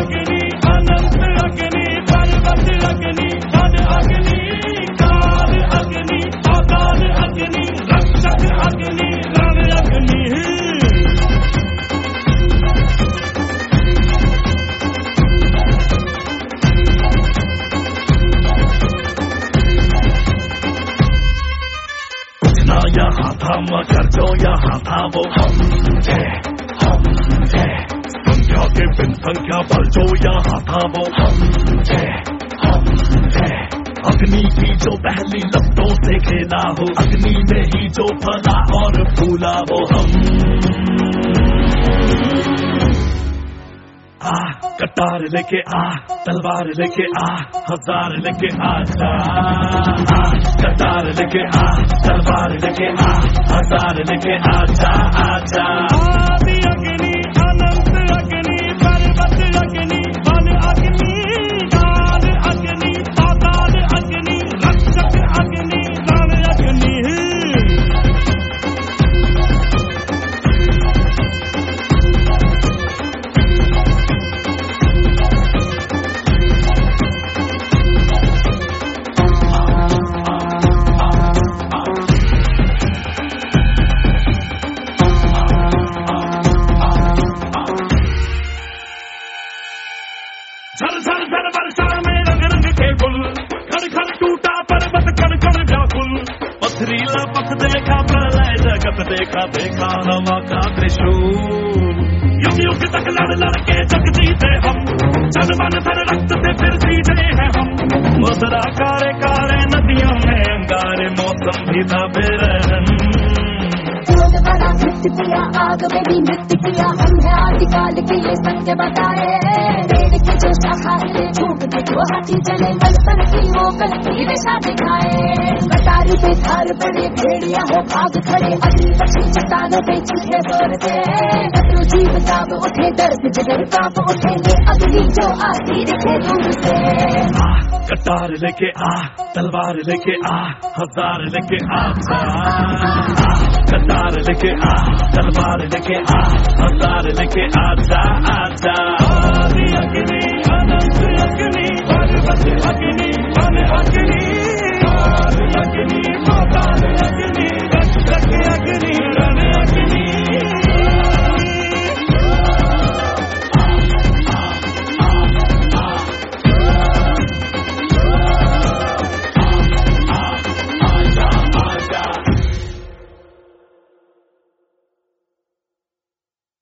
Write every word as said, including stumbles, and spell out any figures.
अग्नि अनंत अग्नि पर्वत अग्नि वन अग्नि काल अग्नि अकाल अग्नि रक्षक अग्नि रण अग्नि यहाँ था मगर जो यहाँ था वो हम थे हम थे संख्या के बिन संख्या बल जो यहाँ था वो हम थे हम थे अग्नि की जो पहली लपटों से खेला हो अग्नि में ही जो फला और फूला वो हम आ कटार लेके आ तलवार लेके आ हजार लेके आ जा आ कटार लेके आ तलवार लेके आ हजार लेके आ जा आ जा आदि अग्नि अनंत अग्नि पर्वत अग्नि वन अग्नि काल अग्नि अकाल अग्नि रक्षक अग्नि रण अग्नि झर झर झर वर्षा में रंग रंग के गुल खड़ खड़ टूटा पर्वत कण कण व्याकुल पथरीला पथ देखा प्रलय जगत देखा देखा हवा का त्रिशूल युग युग तक लड़ लड़ के जग जीते हम जन मन धन रक्त से फिर जीते हैं हम मधुरा कारे कारे नदियों में अंगारे मौसम भी था बेरहम बड़ा नृत्य किया आग में भी नृत्य किया हम है आदिकाल के ये सत्य बताए पेड़ की जो शाखा हिले झूठ के जो हाथी चले बचपन की वो कल की दिशा दिखाए कटारी पे धार पड़े भेड़िया हो भाग खड़े अग्नि पक्षी चट्टानों पे चीखे जोर दे शत्रु जीव कांप उठे दर्द जिगर कांप उठेंगे अग्नि जो आती दिखे दूर से कटार लेके आ तलवार लेके आ हजार लेके आ कटार लेके आ तलवार लेके आ हजार लेके आ जा आ जा